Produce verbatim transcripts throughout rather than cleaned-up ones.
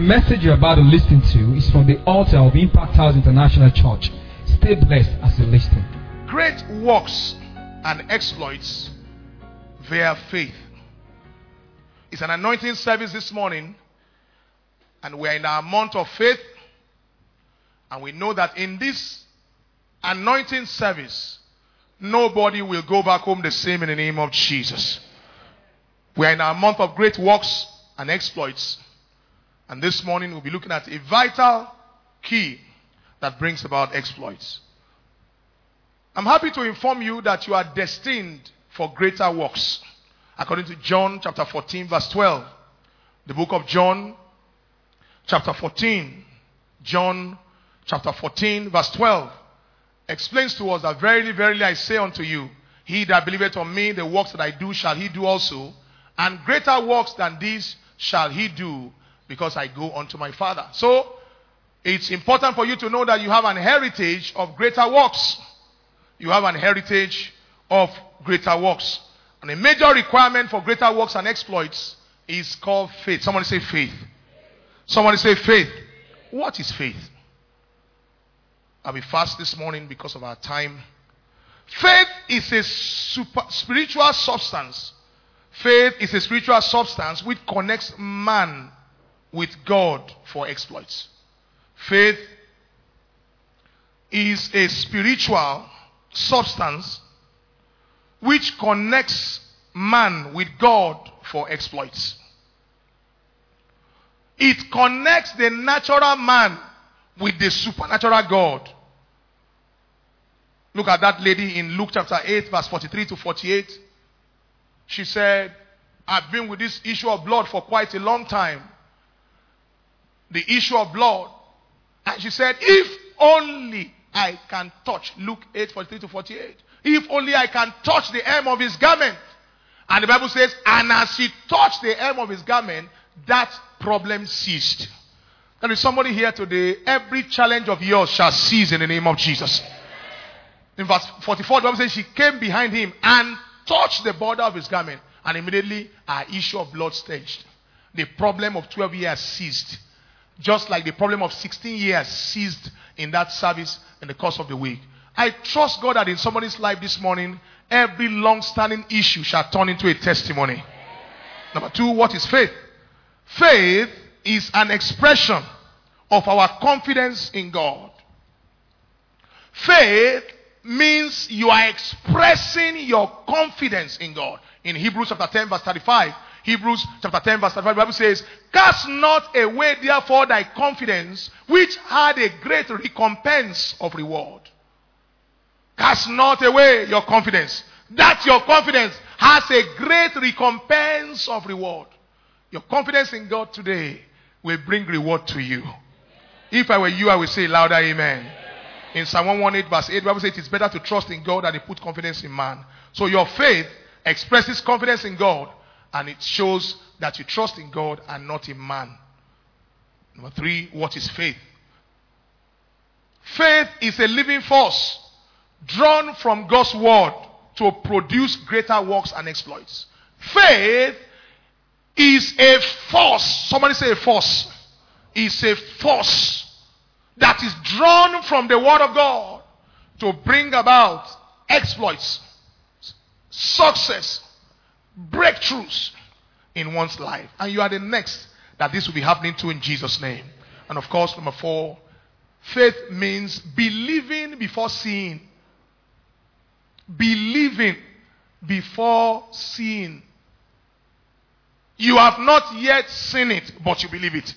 message you're about to listen to is from the altar of Impact House International Church. Stay blessed as you listen. Great works and exploits via faith. It's an anointing service this morning, and we're in our month of faith, and we know that in this anointing service, nobody will go back home the same in the name of Jesus. We're in our month of great works and exploits, and this morning we'll be looking at a vital key that brings about exploits. I'm happy to inform you that you are destined for greater works. According to John chapter fourteen verse twelve. The book of John chapter fourteen. John chapter fourteen verse twelve explains to us that verily, verily I say unto you, he that believeth on me, the works that I do shall he do also, and greater works than these shall he do, because I go unto my Father. So, it's important for you to know that you have an heritage of greater works. You have an heritage of greater works. And a major requirement for greater works and exploits is called faith. Somebody say faith. Somebody say faith. What is faith? I'll be fast this morning because of our time. Faith is a super spiritual substance. Faith is a spiritual substance which connects man with God for exploits. Faith is a spiritual substance which connects man with God for exploits. It connects the natural man with the supernatural God. Look at that lady in Luke chapter eight verse forty-three to forty-eight. She said, I've been with this issue of blood for quite a long time. The issue of blood. And she said, if only I can touch. Luke eight forty-three to forty-eight. If only I can touch the hem of his garment. And the Bible says, and as she touched the hem of his garment, that problem ceased. There is somebody here today, every challenge of yours shall cease in the name of Jesus. In verse forty-four, the Bible says she came behind him and touched the border of his garment, and immediately her issue of blood staged. The problem of twelve years ceased. Just like the problem of sixteen years ceased in that service in the course of the week. I trust God that in somebody's life this morning, every long-standing issue shall turn into a testimony. Number two, what is faith? Faith is an expression of our confidence in God. Faith means you are expressing your confidence in God. In Hebrews chapter ten verse thirty-five, Hebrews chapter ten verse thirty-five, the Bible says, cast not away therefore thy confidence, which had a great recompense of reward. Cast not away your confidence. That your confidence has a great recompense of reward. Your confidence in God today will bring reward to you. If I were you, I would say louder amen. In Psalm one eighteen verse eight, the Bible says it is better to trust in God than to put confidence in man. So your faith expresses confidence in God, and it shows that you trust in God and not in man. Number three, what is faith? Faith is a living force drawn from God's word to produce greater works and exploits. Faith is a force. Somebody say a force. It's a force that is drawn from the word of God to bring about exploits, success, breakthroughs in one's life. And you are the next that this will be happening to in Jesus' name. And of course, number four, faith means believing before seeing. Believing before seeing. You have not yet seen it, but you believe it.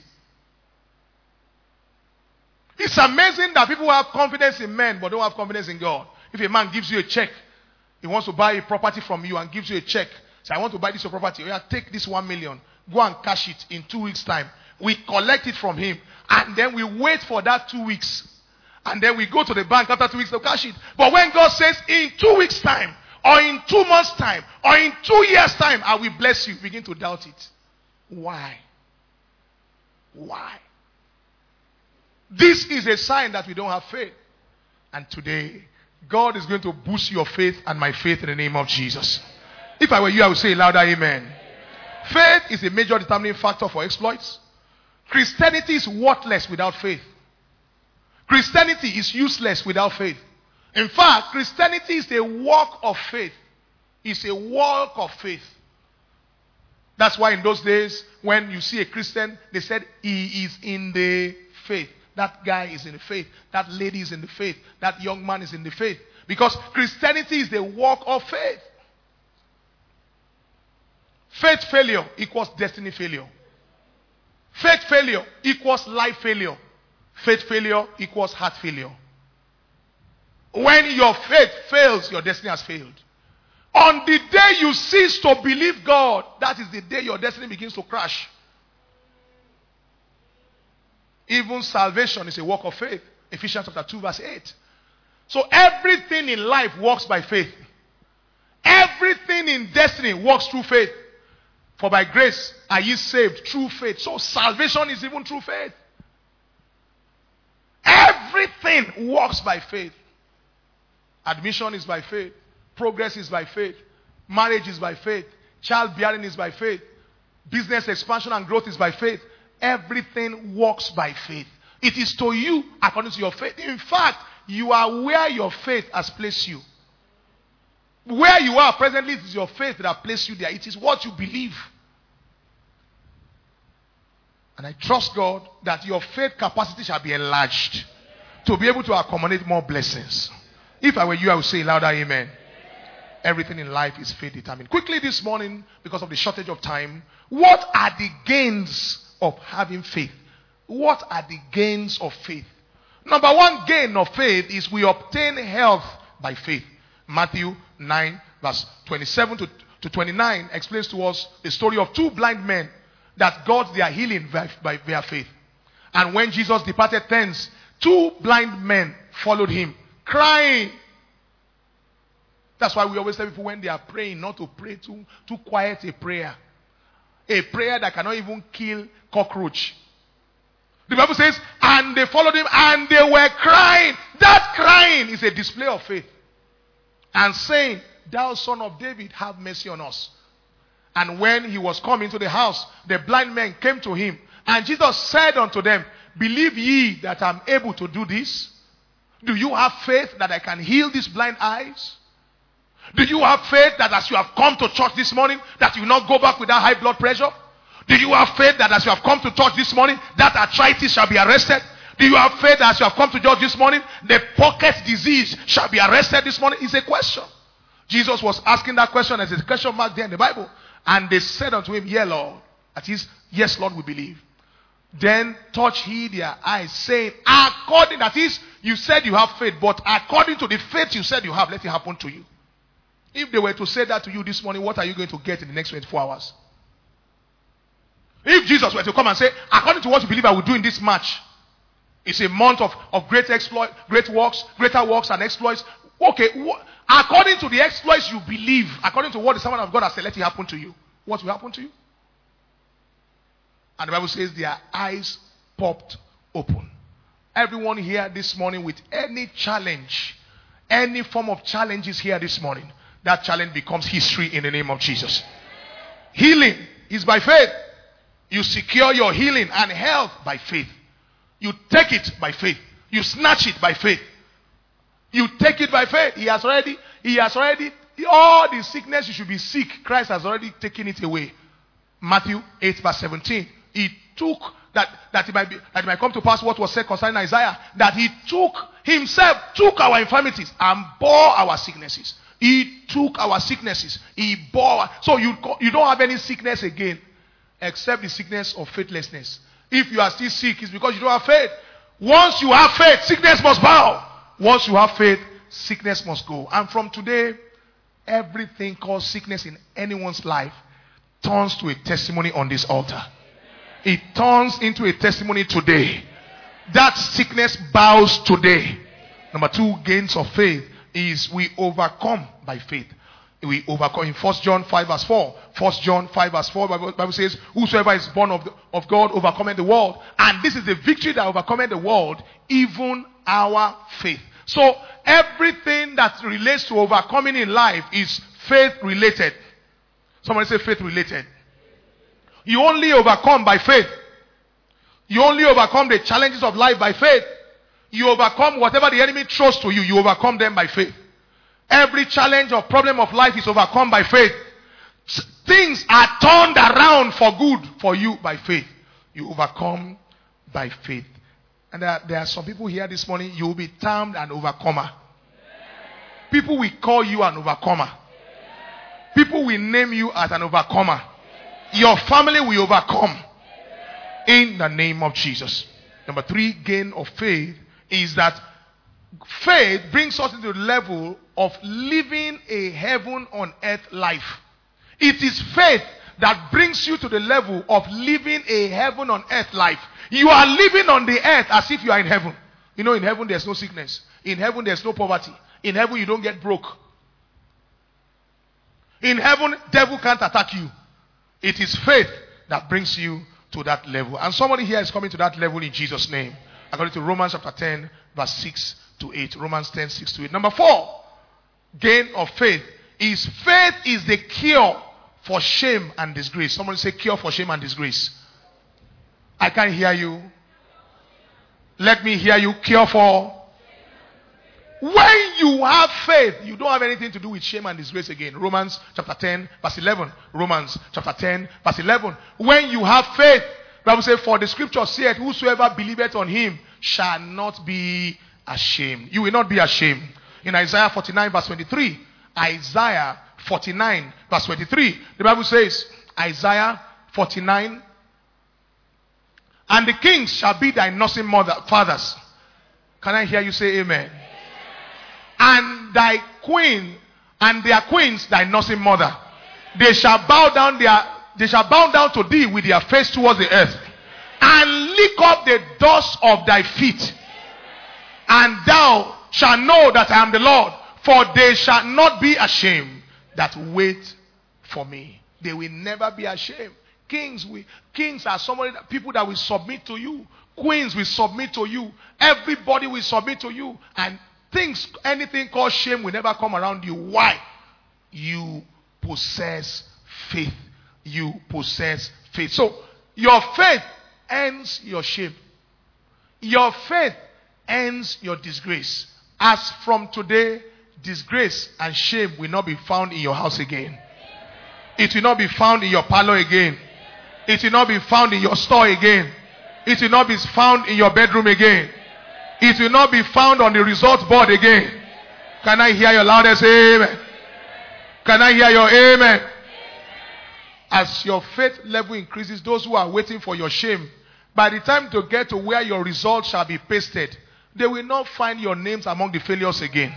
It's amazing that people have confidence in men but don't have confidence in God. If a man gives you a check, he wants to buy a property from you and gives you a check. Say, I want to buy this property. Oh, yeah, take this one million. Go and cash it in two weeks' time. We collect it from him. And then we wait for that two weeks. And then we go to the bank after two weeks to cash it. But when God says, in two weeks' time, or in two months' time, or in two years' time, I will bless you, begin to doubt it. Why? Why? This is a sign that we don't have faith. And today, God is going to boost your faith and my faith in the name of Jesus. If I were you, I would say louder amen. Faith is a major determining factor for exploits. Christianity is worthless without faith. Christianity is useless without faith. In fact, Christianity is a work of faith. It's a work of faith. That's why in those days, when you see a Christian, they said he is in the faith. That guy is in the faith. That lady is in the faith. That young man is in the faith. Because Christianity is the work of faith. Faith failure equals destiny failure. Faith failure equals life failure. Faith failure equals heart failure. When your faith fails, your destiny has failed. On the day you cease to believe God, that is the day your destiny begins to crash. Even salvation is a work of faith. Ephesians chapter two verse eight. So everything in life works by faith. Everything in destiny works through faith. For by grace are ye saved through faith. So salvation is even through faith. Everything works by faith. Admission is by faith. Progress is by faith. Marriage is by faith. Childbearing is by faith. Business expansion and growth is by faith. Everything works by faith. It is to you according to your faith. In fact, you are where your faith has placed you. Where you are presently, it is your faith that has placed you there. It is what you believe. And I trust God that your faith capacity shall be enlarged to be able to accommodate more blessings. If I were you, I would say louder amen. Everything in life is faith determined. Quickly this morning, because of the shortage of time, what are the gains of having faith? What are the gains of faith? Number one gain of faith is we obtain health by faith. Matthew nine verse twenty-seven to, to twenty-nine explains to us the story of two blind men that got their healing by, by their faith. And when Jesus departed thence, two blind men followed him, crying. That's why we always tell people when they are praying not to pray too, too quiet a prayer. A prayer that cannot even kill cockroach. The Bible says, and they followed him and they were crying. That crying is a display of faith. And saying, thou son of David, have mercy on us. And when he was come into the house, the blind men came to him. And Jesus said unto them, believe ye that I am able to do this? Do you have faith that I can heal these blind eyes? Do you have faith that as you have come to church this morning, that you will not go back with that high blood pressure? Do you have faith that as you have come to church this morning, that arthritis shall be arrested? Do you have faith that as you have come to church this morning, the pocket disease shall be arrested this morning? It's a question. Jesus was asking that question as a question mark there in the Bible. And they said unto him, yea, Lord. That is, yes, Lord, we believe. Then touched he their eyes, saying, according, that is, you said you have faith, but according to the faith you said you have, let it happen to you. If they were to say that to you this morning, what are you going to get in the next twenty-four hours? If Jesus were to come and say, according to what you believe I will do in this March, it's a month of, of great exploit, great works, greater works and exploits. Okay, wh- according to the exploits you believe, according to what the servant of God has said, let it happen to you. What will happen to you? And the Bible says their eyes popped open. Everyone here this morning with any challenge, any form of challenges here this morning, that challenge becomes history in the name of Jesus. Healing is by faith. You secure your healing and health by faith. You take it by faith. You snatch it by faith. You take it by faith. He has already, he has already, all the sickness you should be sick, Christ has already taken it away. Matthew eight verse seventeen. He took, that, that, it might be, that it might come to pass what was said concerning Isaiah, that he took, himself took our infirmities and bore our sicknesses. He took our sicknesses. He bore. So you, you don't have any sickness again, except the sickness of faithlessness. If you are still sick, it's because you don't have faith. Once you have faith, sickness must bow. Once you have faith, sickness must go. And from today, everything called sickness in anyone's life turns to a testimony on this altar. It turns into a testimony today. That sickness bows today. Number two, gains of faith is we overcome by faith. We overcome in First John five verse four. First John five verse four, the Bible says, whosoever is born of, the, of God overcometh the world. And this is the victory that overcometh the world, even our faith. So everything that relates to overcoming in life is faith related. Somebody say faith related. You only overcome by faith. You only overcome the challenges of life by faith. You overcome whatever the enemy throws to you. You overcome them by faith. Every challenge or problem of life is overcome by faith. Things are turned around for good for you by faith. You overcome by faith. And there are, there are some people here this morning, you will be termed an overcomer. People will call you an overcomer. People will name you as an overcomer. Your family will overcome. In the name of Jesus. Number three, gain of faith is that faith brings us into the level of living a heaven on earth life. It is faith that brings you to the level of living a heaven on earth life. You are living on the earth as if you are in heaven. You know, in heaven there's no sickness. In heaven there's no poverty. In heaven you don't get broke. In heaven, devil can't attack you. It is faith that brings you to that level. And somebody here is coming to that level in Jesus' name. According to Romans chapter ten, verse six to eight. Romans ten, six to eight. Number four, gain of faith is faith is the cure for shame and disgrace. Somebody say cure for shame and disgrace. I can't hear you. Let me hear you. Cure for. When you have faith, you don't have anything to do with shame and disgrace again. Romans chapter ten, verse eleven. Romans chapter ten, verse eleven. When you have faith, the Bible says, for the scripture saith, whosoever believeth on him shall not be ashamed. You will not be ashamed. In Isaiah forty-nine, verse twenty-three. Isaiah forty-nine, verse twenty-three. The Bible says, Isaiah forty-nine. And the kings shall be thy nursing mother, fathers. Can I hear you say amen? And thy queen and their queens thy nursing mother. They shall bow down their they shall bow down to thee with their face towards the earth, and lick up the dust of thy feet. And thou shalt know that I am the Lord, for they shall not be ashamed that wait for me. They will never be ashamed. Kings will, kings are somebody that, people that will submit to you. Queens will submit to you. Everybody will submit to you. And things, anything called shame will never come around you. Why? You possess faith. You possess faith. So, your faith ends your shame. Your faith ends your disgrace. As from today, disgrace and shame will not be found in your house again. It will not be found in your parlor again. It will not be found in your store again. It will not be found in your bedroom again. It will not be found on the results board again. Can I hear your loudest amen? Can I hear your amen? As your faith level increases, those who are waiting for your shame, by the time to get to where your results shall be pasted, they will not find your names among the failures again.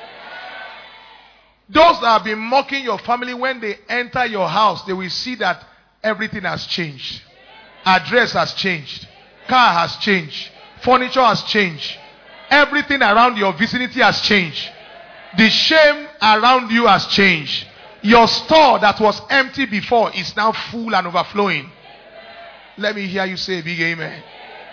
Those that have been mocking your family, when they enter your house, they will see that everything has changed. Address has changed. Car has changed. Furniture has changed. Everything around your vicinity has changed. The shame around you has changed. Your store that was empty before is now full and overflowing. Let me hear you say a big amen.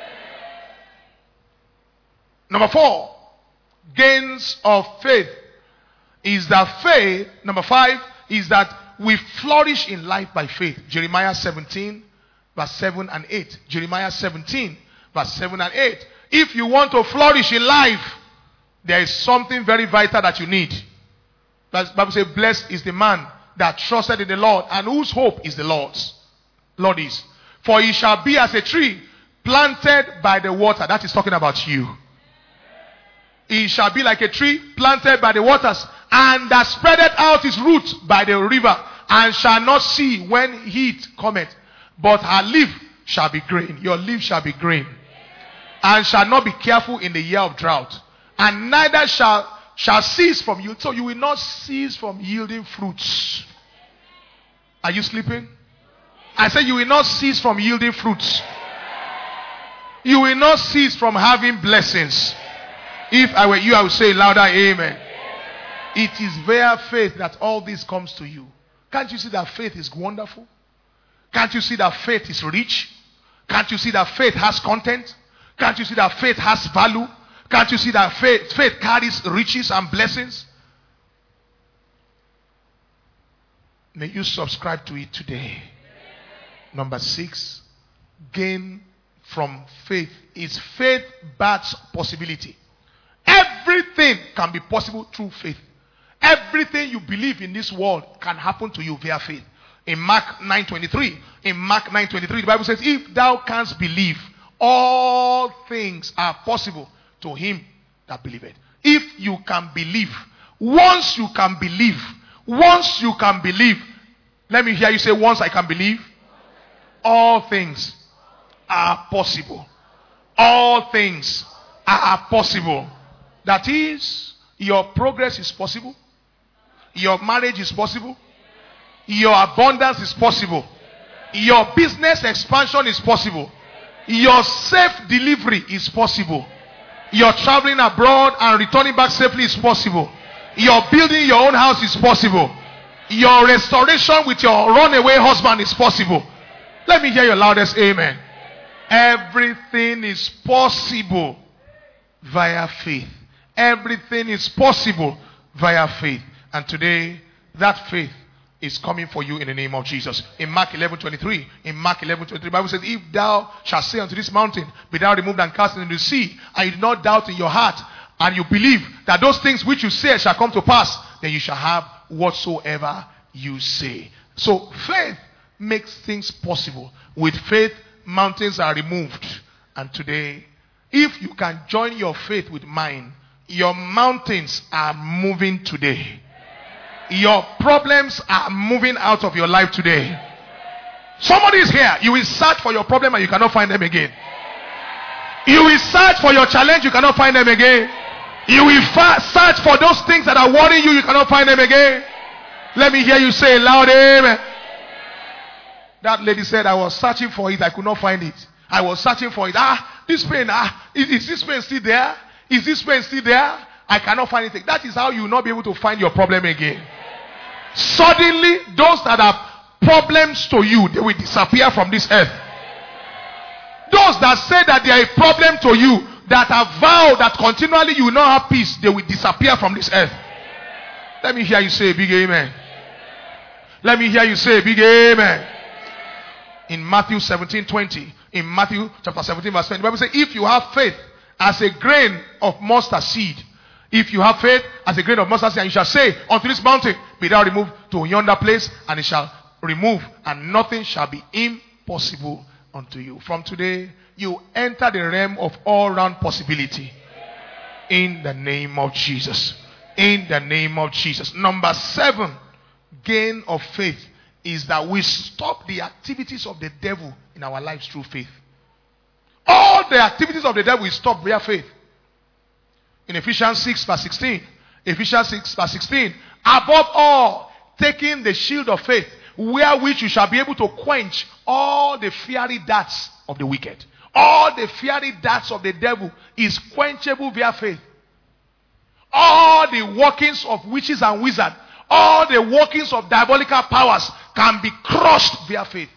Number four, gains of faith is that faith, number five, is that we flourish in life by faith. Jeremiah seventeen, verse seven and eight. Jeremiah seventeen, verse seven and eight. If you want to flourish in life, there is something very vital that you need. The Bible says, blessed is the man that trusted in the Lord and whose hope is the Lord's. Lord is. For he shall be as a tree planted by the water. That is talking about you. He shall be like a tree planted by the waters, and that spreadeth out his roots by the river, and shall not see when heat cometh, but her leaf shall be green. Your leaf shall be green, and shall not be careful in the year of drought, and neither shall shall cease from you. So you will not cease from yielding fruits. Are you sleeping? I said you will not cease from yielding fruits. You will not cease from having blessings. If I were you, I would say louder, amen. It is via faith that all this comes to you. Can't you see that faith is wonderful? Can't you see that faith is rich? Can't you see that faith has content? Can't you see that faith has value? Can't you see that faith, faith carries riches and blessings? May you subscribe to it today. Number six, gain from faith is faith backs possibility. Everything can be possible through faith. Everything you believe in this world can happen to you via faith. In Mark nine twenty-three, in Mark nine twenty-three, the Bible says, if thou canst believe, all things are possible to him that believeth. If you can believe, once you can believe, once you can believe, let me hear you say, once I can believe, all things are possible. All things are possible. That is, your progress is possible. Your marriage is possible. Your abundance is possible. Your business expansion is possible. Your safe delivery is possible. Your traveling abroad and returning back safely is possible. Your building your own house is possible. Your restoration with your runaway husband is possible. Let me hear your loudest amen. Everything is possible via faith. Everything is possible via faith. And today, that faith is coming for you in the name of Jesus. In Mark eleven twenty-three, in Mark eleven twenty-three, the Bible says, if thou shalt say unto this mountain, be thou removed and cast into the sea, and you do not doubt in your heart, and you believe that those things which you say shall come to pass, then you shall have whatsoever you say. So faith makes things possible. With faith, mountains are removed. And today, if you can join your faith with mine, your mountains are moving today. Your problems are moving out of your life today. Somebody is here. You will search for your problem and you cannot find them again. You will search for your challenge, you cannot find them again. You will fa- search for those things that are worrying you, you cannot find them again. Let me hear you say loud amen. That lady said, I was searching for it, I could not find it. I was searching for it. Ah, this pain, ah, is, is this pain still there? Is this pain still there? I cannot find anything. That is how you will not be able to find your problem again. Suddenly, those that are problems to you, they will disappear from this earth. Those that say that they are a problem to you, that have vowed that continually you will not have peace, they will disappear from this earth. Let me hear you say a big amen. Let me hear you say a big amen. In Matthew seventeen twenty, in Matthew chapter seventeen verse twenty, the Bible says, if you have faith as a grain of mustard seed, if you have faith as a grain of mustard seed, and you shall say unto this mountain, be thou removed to yonder place, and it shall remove, and nothing shall be impossible unto you. From today, you enter the realm of all-round possibility. In the name of Jesus. In the name of Jesus. Number seven, gain of faith, is that we stop the activities of the devil in our lives through faith. All the activities of the devil is stopped via faith. In Ephesians six verse sixteen, Ephesians six verse sixteen, above all, taking the shield of faith, wherewith you shall be able to quench all the fiery darts of the wicked. All the fiery darts of the devil is quenchable via faith. All the workings of witches and wizards, all the workings of diabolical powers can be crushed via faith.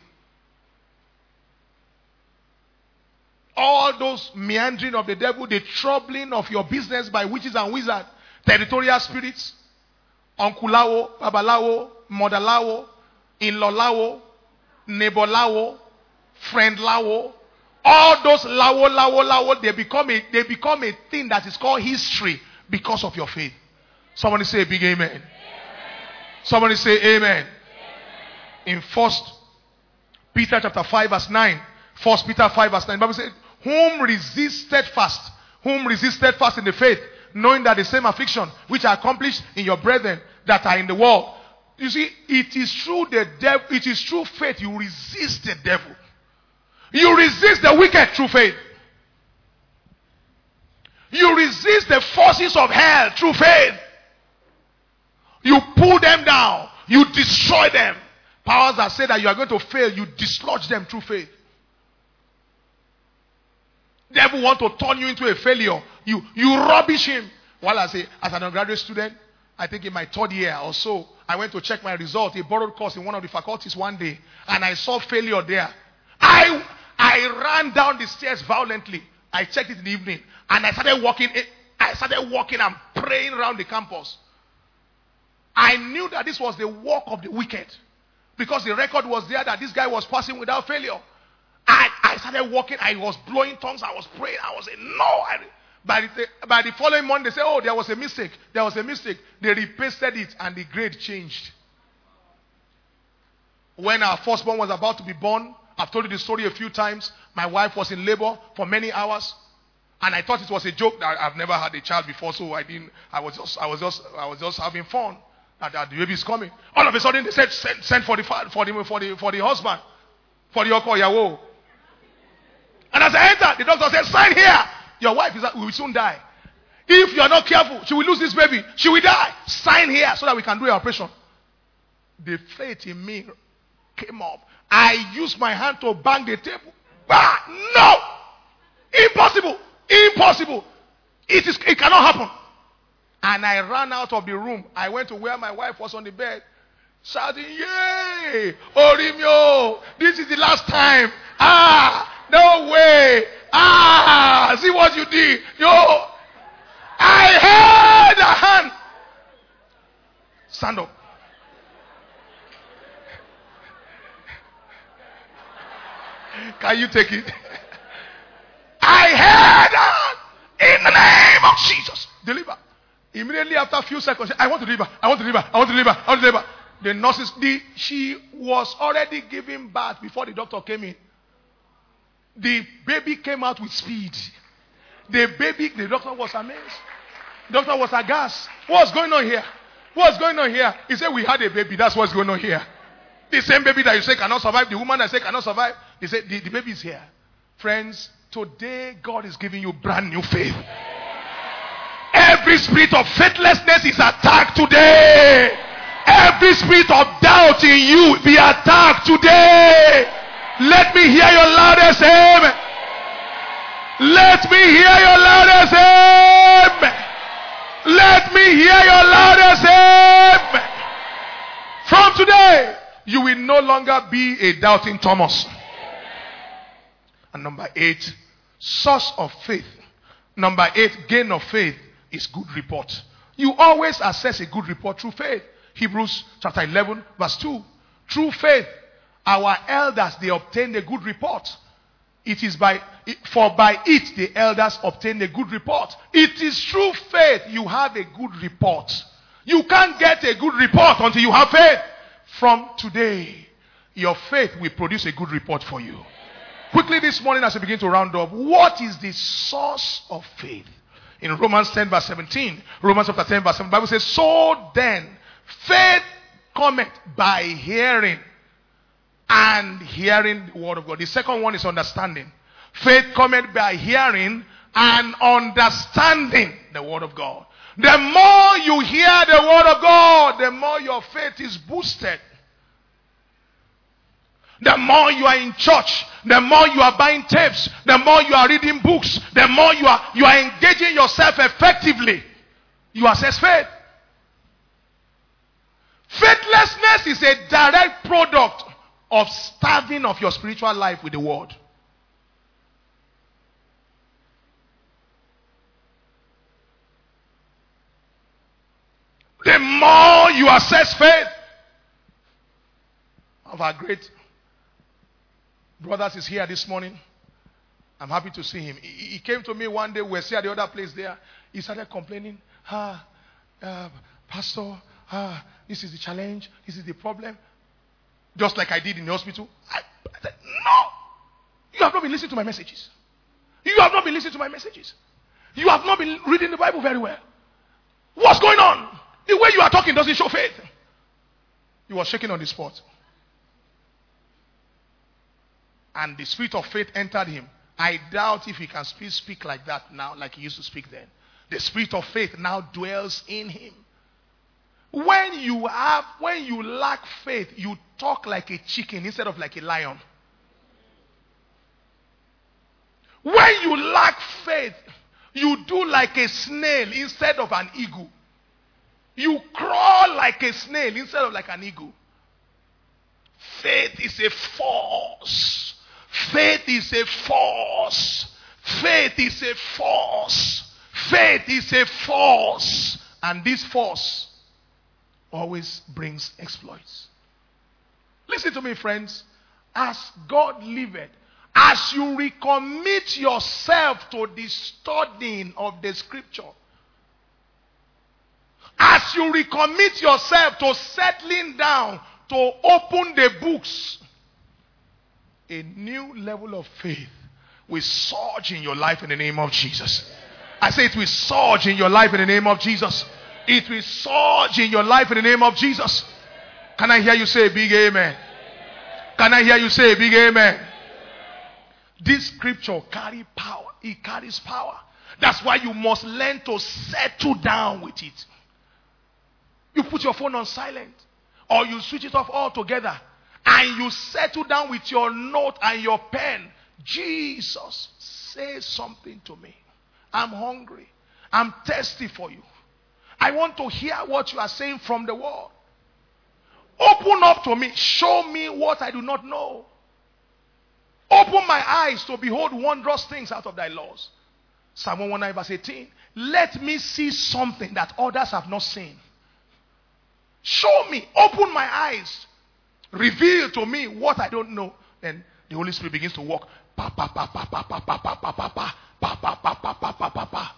All those meandering of the devil, the troubling of your business by witches and wizards, territorial spirits, Uncle Lao, Baba Lao, Mother Lao, in-law Lao, neighbor Lao, friend Lao, all those Lao, Lao, Lao, they become a, they become a thing that is called history because of your faith. Somebody say a big amen. Amen. Somebody say amen. Amen. In First Peter chapter five verse nine, First Peter five verse nine, the Bible says, whom resist steadfast, whom resist steadfast in the faith, knowing that the same affliction which are accomplished in your brethren that are in the world. You see, it is through the devil, it is through faith you resist the devil. You resist the wicked through faith. You resist the forces of hell through faith. You pull them down. You destroy them. Powers that say that you are going to fail, you dislodge them through faith. Devil want to turn you into a failure. You, you rubbish him. While I say, as an undergraduate student, I think in my third year or so, I went to check my result, a borrowed course in one of the faculties one day, and I saw failure there. I, I ran down the stairs violently. I checked it in the evening, and I started walking. I started walking and praying around the campus. I knew that this was the work of the wicked, because the record was there that this guy was passing without failure. I, I started walking. I was blowing tongues. I was praying. I was saying, no. I, by, the, by the following morning, they said, oh, there was a mistake. There was a mistake. They repasted it and the grade changed. When our firstborn was about to be born, I've told you the story a few times. My wife was in labor for many hours. And I thought it was a joke that I've never had a child before, so I didn't. I was just, I was just, I was just having fun. That, that the baby is coming. All of a sudden, they said, send, send for the for the for the for the husband, for the oko yawo. And as I entered, the doctor said, "Sign here. Your wife is will soon die. If you are not careful, she will lose this baby. She will die. Sign here so that we can do an operation." The faith in me came up. I used my hand to bang the table. Bah! No, impossible. Impossible. It is. It cannot happen. And I ran out of the room. I went to where my wife was on the bed, shouting, "Yay! Orimio! This is the last time. Ah! No way! Ah! See what you did. Yo! I held a hand. Stand up. Can you take it? I heard that in the name of Jesus. Deliver. Immediately after a few seconds, I want to deliver. I want to deliver. I want to deliver. I want to deliver. The nurses, the, she was already giving birth before the doctor came in. The baby came out with speed. The baby, the doctor was amazed. The doctor was aghast. What's going on here? What's going on here? He said, we had a baby. That's what's going on here. The same baby that you say cannot survive, the woman that say cannot survive, he said, the, the baby is here. Friends, today God is giving you brand new faith. Every spirit of faithlessness is attacked today. Every spirit of doubt in you be attacked today. Let me hear your loudest amen. Let me hear your loudest amen. Let me hear your loudest amen. From today, you will no longer be a doubting Thomas. And number eight, source of faith. Number eight, gain of faith is good report. You always assess a good report through faith. Hebrews chapter eleven verse two. Through faith, our elders, they obtained a good report. It is by, for by it the elders obtained a good report. It is through faith you have a good report. You can't get a good report until you have faith. From today, your faith will produce a good report for you. Quickly this morning as we begin to round up, what is the source of faith? In Romans ten verse seventeen, Romans chapter ten verse seven, the Bible says, so then, faith cometh by hearing, and hearing the word of God. The second one is understanding. Faith cometh by hearing and understanding the word of God. The more you hear the word of God, the more your faith is boosted. The more you are in church, the more you are buying tapes, the more you are reading books, the more you are you are engaging yourself effectively, you assess faith. Faithlessness is a direct product of starving of your spiritual life with the word. The more you assess faith of our great brothers is here this morning. I'm happy to see him. He, he came to me one day. We were still at the other place there. He started complaining. Ah, uh, Pastor, ah, this is the challenge. This is the problem. Just like I did in the hospital. I, I said, no. You have not been listening to my messages. You have not been listening to my messages. You have not been reading the Bible very well. What's going on? The way you are talking doesn't show faith. He was shaking on the spot. And the spirit of faith entered him. I doubt if he can still speak like that now, like he used to speak then. The spirit of faith now dwells in him. When you have, when you lack faith, you talk like a chicken instead of like a lion. When you lack faith, you do like a snail instead of an eagle. You crawl like a snail instead of like an eagle. Faith is a force. Faith is a force. Faith is a force. Faith is a force. And this force always brings exploits. Listen to me, friends. As God liveth, As you recommit yourself to the studying of the scripture, as you recommit yourself to settling down to open the books, a new level of faith will surge in your life in the name of Jesus. I say it will surge in your life in the name of Jesus. It will surge in your life in the name of Jesus. Can I hear you say a big amen? Can I hear you say a big amen? This scripture carry power. It carries power. That's why you must learn to settle down with it. You put your phone on silent, or you switch it off altogether, and you settle down with your note and your pen. Jesus, say something to me. I'm hungry. I'm thirsty for you. I want to hear what you are saying from the word. Open up to me. Show me what I do not know. Open my eyes to behold wondrous things out of thy laws. Psalm one nineteen verse eighteen. Let me see something that others have not seen. Show me. Open my eyes. Reveal to me what I don't know. Then the Holy Spirit begins to walk. Pa pa pa pa pa pa pa pa pa pa pa pa pa pa pa pa pa pa pa.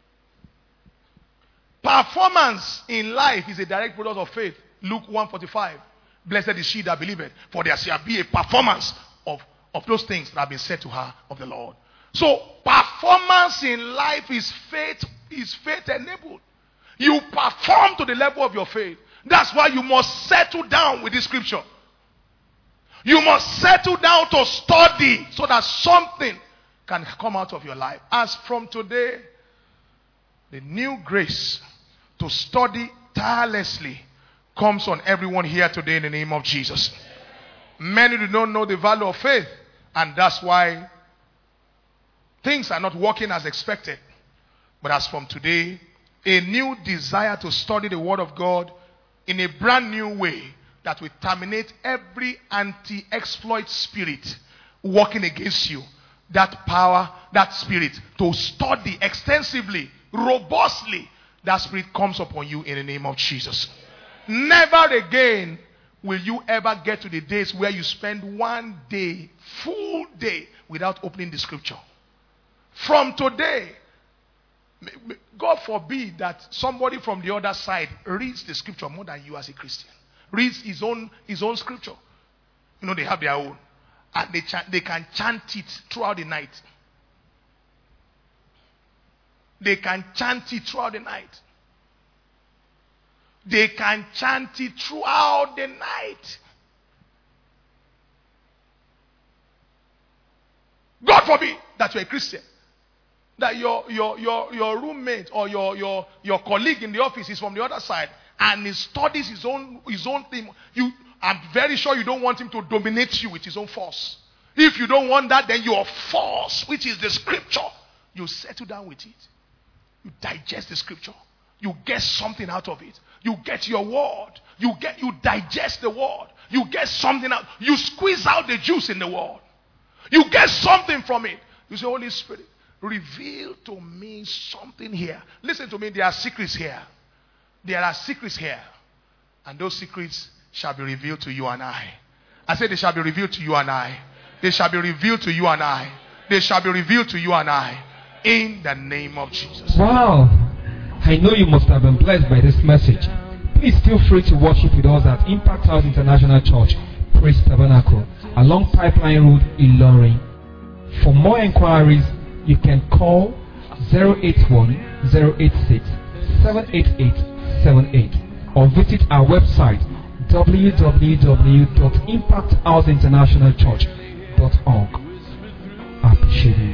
Performance in life is a direct product of faith. Luke one forty-five. Blessed is she that believeth, for there shall be a performance of, of those things that have been said to her of the Lord. So performance in life is faith, is faith enabled. You perform to the level of your faith. That's why you must settle down with this scripture. You must settle down to study so that something can come out of your life. As from today, the new grace to study tirelessly comes on everyone here today in the name of Jesus. Many do not know the value of faith, and that's why things are not working as expected. But as from today, a new desire to study the word of God in a brand new way that will terminate every anti-exploit spirit working against you. That power, that spirit to study extensively, robustly, that spirit comes upon you in the name of Jesus. Never again will you ever get to the days where you spend one day, full day, without opening the scripture. From today, God forbid that somebody from the other side reads the scripture more than you as a Christian. Reads his own his own scripture. You know, they have their own. And they, chant, they can chant it throughout the night. They can chant it throughout the night. They can chant it throughout the night. God forbid that you're a Christian. That your your your your roommate or your your your colleague in the office is from the other side and he studies his own his own thing. You, I'm very sure you don't want him to dominate you with his own force. If you don't want that, then your force, which is the scripture, you settle down with it. You digest the scripture. You get something out of it. You get your word. You get you digest the word. You get something out. You squeeze out the juice in the word. You get something from it. You say, Holy Spirit, reveal to me something here. Listen to me, there are secrets here. There are secrets here. And those secrets shall be revealed to you and I. I said they shall be revealed to you and I. They shall be revealed to you and I. They shall be revealed to you and I. In the name of Jesus. Wow. I know you must have been blessed by this message. Please feel free to worship with us at Impact House International Church, Praise Tabernacle, along Pipeline Road, Ilorin. For more inquiries, you can call zero eight one, zero eight six, seven eight eight seven eight or visit our website w w w dot impact house international church dot org. I appreciate you.